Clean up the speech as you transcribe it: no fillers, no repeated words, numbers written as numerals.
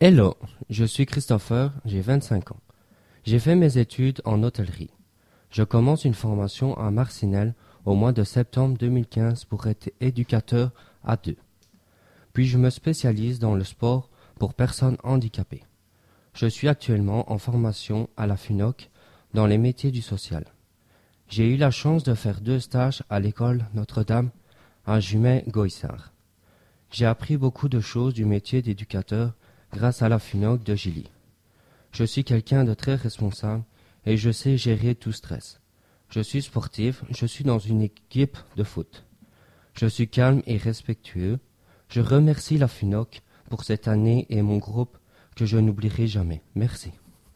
Hello, je suis Christopher, j'ai 25 ans. J'ai fait mes études en hôtellerie. Je commence une formation à Marcinelle au mois de septembre 2015 pour être éducateur A2. Puis je me spécialise dans le sport pour personnes handicapées. Je suis actuellement en formation à la FUNOC dans les métiers du social. J'ai eu la chance de faire 2 stages à l'école Notre-Dame à Jumet-Goissard. J'ai appris beaucoup de choses du métier d'éducateur grâce à la FUNOC de Gilly. Je suis quelqu'un de très responsable et je sais gérer tout stress. Je suis sportif, je suis dans une équipe de foot. Je suis calme et respectueux. Je remercie la FUNOC pour cette année et mon groupe que je n'oublierai jamais. Merci.